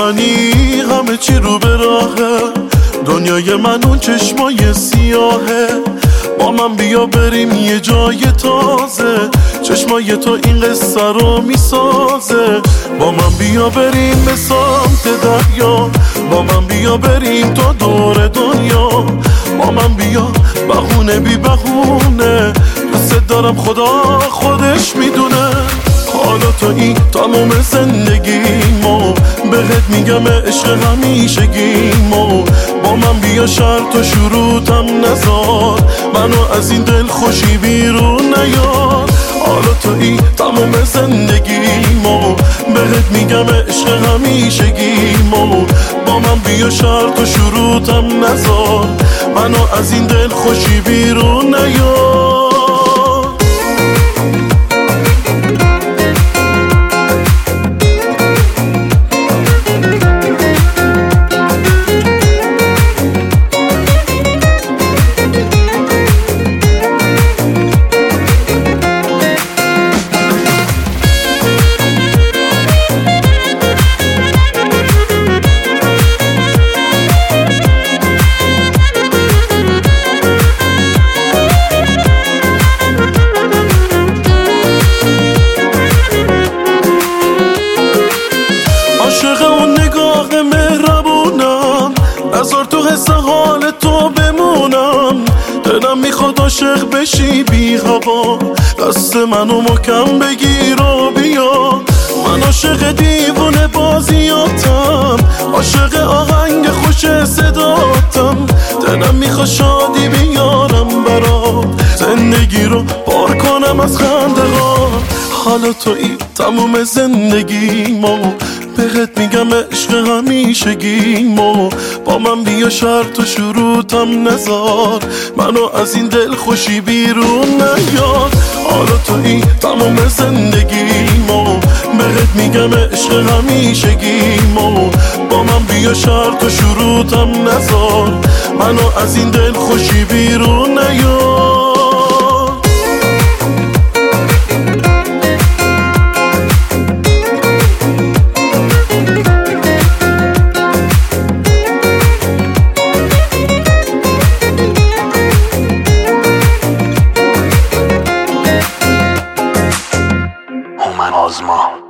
منی همه چی رو به راهه، دنیای من اون چشمای سیاهه. با من بیا بریم یه جای تازه، چشمای تو این قصه رو میسازه. با من بیا بریم به سمت دریا، با من بیا بریم تا دور دنیا. با من بیا بهونه بی بهونه، دوست دارم خدا خودش میدونه. حالا تو این تمام زندگیمو بهت میگم عشق همیشگیمو. با من بیا شرط و شروطم نذار، منو از این دل خوشی بیرون نیار. حالا تو این تمام زندگیمو بهت میگم عشق همیشگیمو. با من بیا شرط و شروطم نذار، منو از این دل خوشی بیرون نیار. عاشق اون نگاه مهربونم، نذار تو حس حال تو بمونم. دلم میخواد عاشق بشی بی هوا، دست منو محکم بگیر و بیا. من عاشق دیوونه بازیاتم، عاشق آهنگ خوش صداتم. دلم میخواد شادی بیارم برات، زندگی رو پر کنم از خنده ها. حالا تو این تموم زندگیمو بهت میگم عشق همیشگیمو. با من بیا شرط و شروطم نذار، منو از این دل خوشی بیرون نیار. حالا تو این تمام زندگیمو بهت میگم عشق همیشگیمو. با من بیا شرط و شروطم نذار، منو از این دل خوشی بیرون نیار. آزما